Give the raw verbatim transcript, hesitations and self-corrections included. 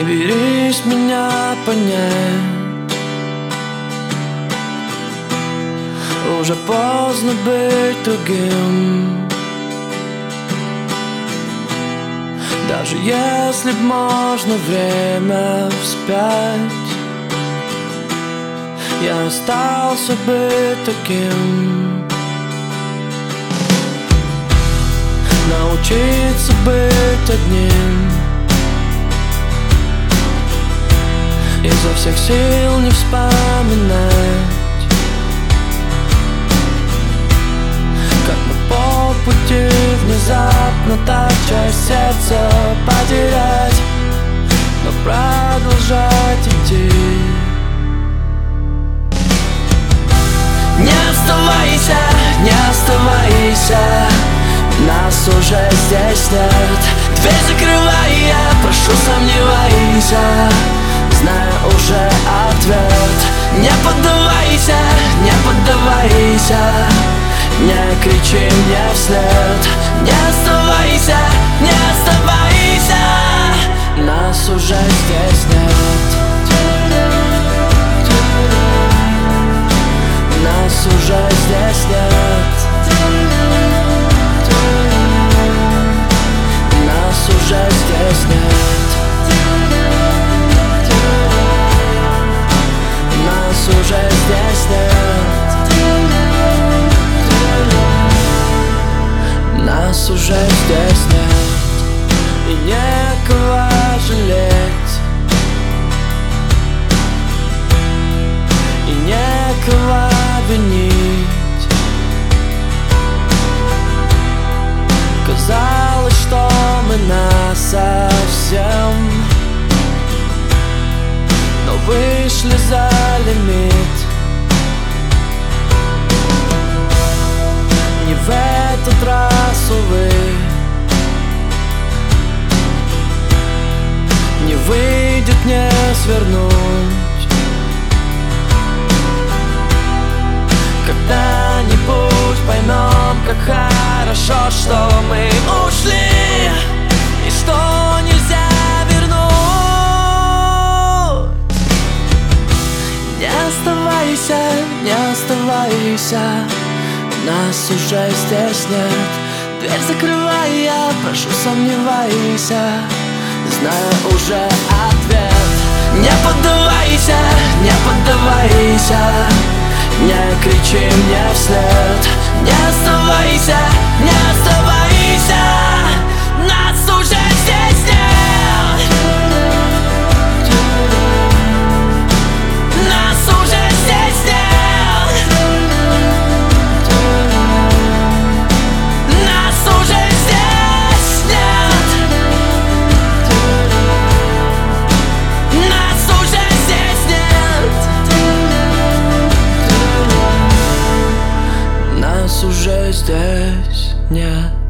Не берись меня понять, уже поздно быть другим. Даже если б можно время вспять, я остался бы таким. Научиться быть одним, изо всех сил не вспоминать, как мы по пути внезапно так часть сердца потерять, но продолжать идти. Не оставайся, не оставайся, нас уже здесь нет. Дверь закрывай, я прошу, сомневайся, зная уже ответ. Не поддавайся, не поддавайся, не кричи мне вслед. Не оставайся, не оставайся, нас уже здесь нет. Нас уже здесь нет. Нас уже здесь нет. Нас уже здесь нет. Нас уже здесь нет. И некого жалеть, и некого винить. Казалось, что мы насовсем, но вышли за лимит. Не в этот раз, увы, не выйдет не свернуть. Когда-нибудь поймем, как хорошо, что мы ушли, и что нельзя вернуть. Не оставайся, не оставайся, нас уже здесь нет. Дверь закрывай, я прошу, сомневайся, зная уже ответ. Не поддавайся, не поддавайся, не кричи мне вслед. Не оставайся, не оставайся, нас уже здесь нет. Нас уже здесь нет. Нас уже здесь нет. Нас уже здесь нет. Нас уже здесь нет.